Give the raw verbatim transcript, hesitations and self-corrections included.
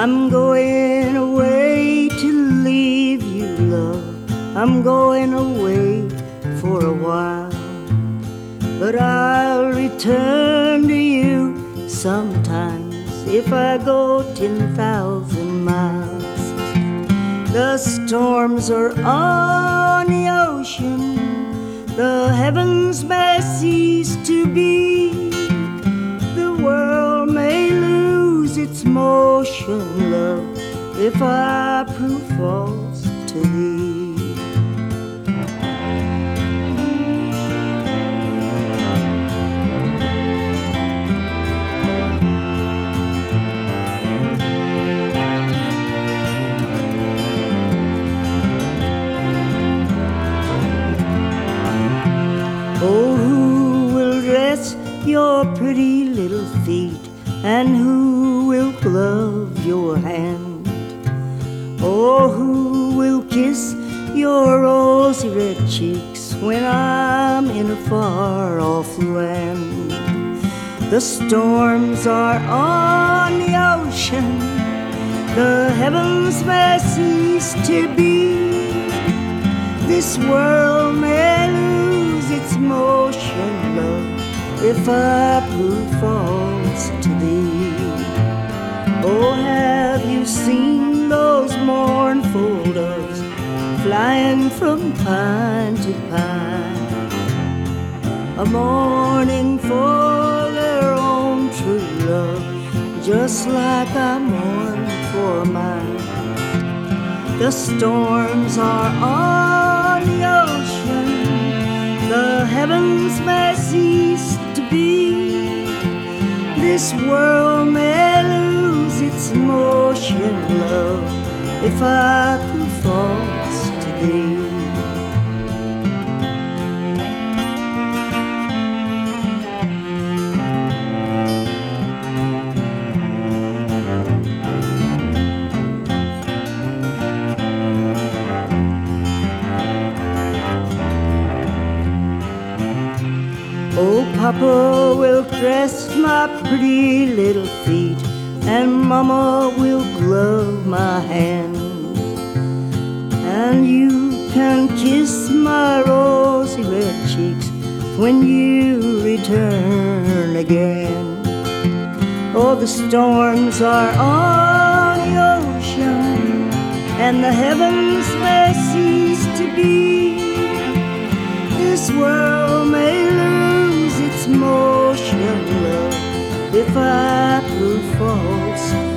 I'm going away to leave you, love. I'm going away for a while, but I'll return to you sometimes if I go ten thousand miles. The storms are on the ocean, the heavens may cease to be, the world may lose its motion, love, if I prove false to thee. Oh, who will dress your pretty little feet, and who will glove your hand? Oh, who will kiss your rosy red cheeks when I'm in a far-off land? The storms are on the ocean, the heavens may cease to be, this world may lose its motion, love, if I prove false to thee. Oh, have you seen those mournful doves flying from pine to pine, a mourning for their own true love, just like I mourn for mine? The storms are on the ocean, the heavens may cease to be, this world may lose its motion, love, if I prove false to thee. Oh, Papa will dress my pretty little feet, and Mama will glove my hand, and you can kiss my rosy red cheeks when you return again. Oh, the storms are on the ocean, and the heavens may cease to be, this world may lose its motion, love, if I prove false